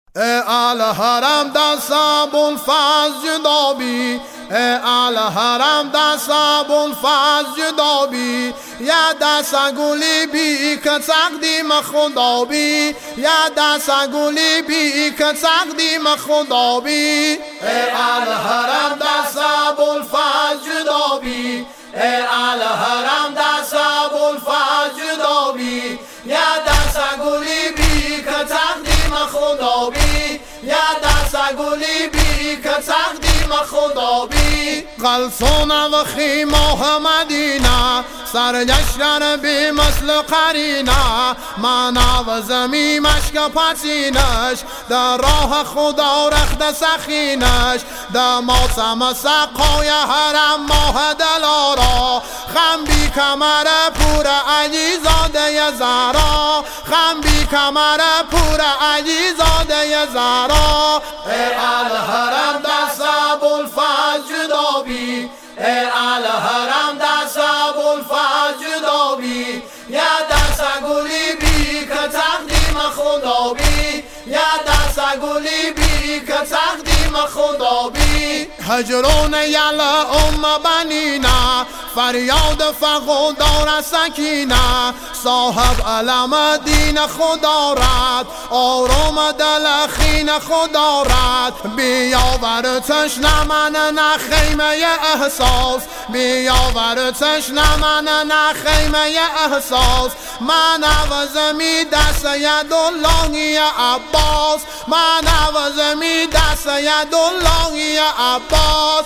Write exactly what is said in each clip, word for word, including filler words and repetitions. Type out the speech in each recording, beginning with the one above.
ال حرم دست ابوالفضل جدا بی، ال حرم دست ابوالفضل جدا بی، یا دست گلی بی که تقدیم خدا بی، یا دست گلی بی که تقدیم خدا بی. ال حرم دست ابوالفضل جدا بی، ال حرم دست ابوالفضل جدا بی، یا دست گلی بی که تقدیم خدا بی، یا دست گلی بی که تقدیم خدا بی. قلسون و خیمه مدینه سرگشتن بی مثل قرینه، من و زمین مشک پسینش در راه خدا رخت سخینش، در موسم سقای حرم ماه دلارا، خم بی کمر پور علی زاده زهرا، خم بی کمر پور علی زاده زهرا. ال حرم دست ابوالفضل جدا بی، ال حرم دست ابوالفضل جدا بی، یا دست گلی بی که تقدیم خدا بی، یا دست گلی بی که تقدیم خدا بی. هجرون یل ام بنینه فریاد فقر دار سکینه، صاحب علم دین خدا رد آرام دل خین خدا رد، بیاور تشنه من نه خیمه احساس، بیاور تشنه من نه خیمه احساس، من عوضمی دست یداللهی عباس، من عوضمی دست یداللهی عباس.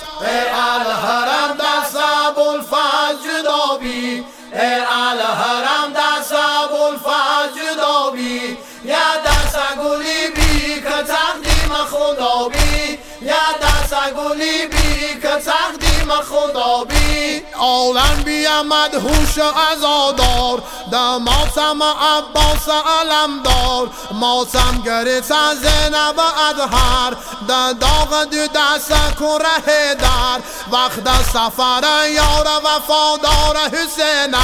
ال حرم دست ابوالفضل جدا بی، ال حرم دست ابوالفضل جدا بی، یا دست گلی بی که تقدیم خدا بی، یا دست گلی بی که تقدیم خدا بی. عالم بیا مدهوش عزادار در ماتم عباس علمدار، ماتم گریت از زینب اطهر در داغ دو دست کره در، وقت سفر یار وفادار حسین،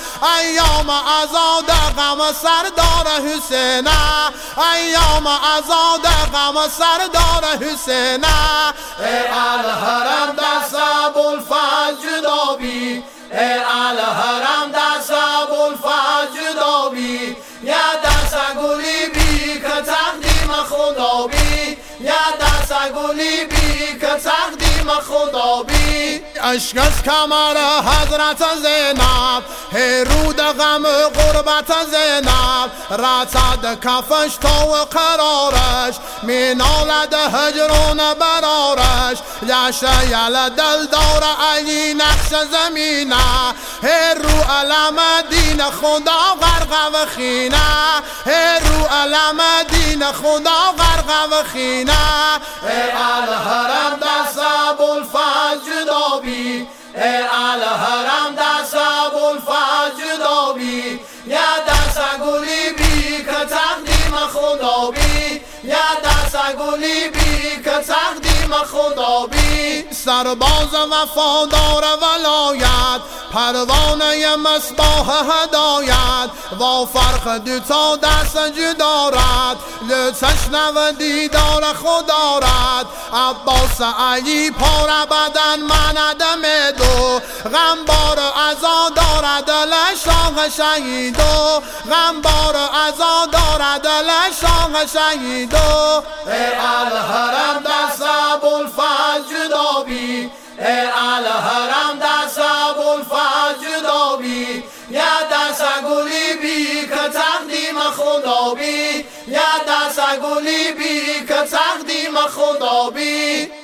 ایام عزاد غم سردار حسین، ایام عزاد غم سردار حسین. ال حرم دست ابوالفضل جدا بی، ال حرم دست ابوالفضل جدا بی، یا دست گلی بی که تقدیم خدا بی، یا دست گلی بی که تقدیم خدا بی. عشق از کمر حضرت زینب هرود غم غربت زینب، رتد کفش تا قرارش مینالد هجرون برارش، یشه یل دل دار علی نقش زمینه، هر رو علم دین خدا غرق و خینه، هر رو علم دین خدا غرق و خینه. ال حرم دست ابوالفضل جدا بی، ال حرم دست ابوالفضل جدا بی، یا دست گلی بی که تقدیم خدا بی، یا دست گلی بی که تقدیم خدا بی. سرباز وفادار ولایت پروانه مصباح هدایت، با فرق دو تا دست جدا رد لتشنه و دیدار خدا رد، عباس علی پاره بدن مندم دو، غمبار عزا دارد دل شاه شهیدو، غمبار عزا دارد دل شاه شهیدو. ال حرم دست ابوالفضل جدا بی، ال حرم دست ابوالفضل جدا بی، یا دست گلی بی که تقدیم خدا بی، یا دست گلی بی که تقدیم خدا بی.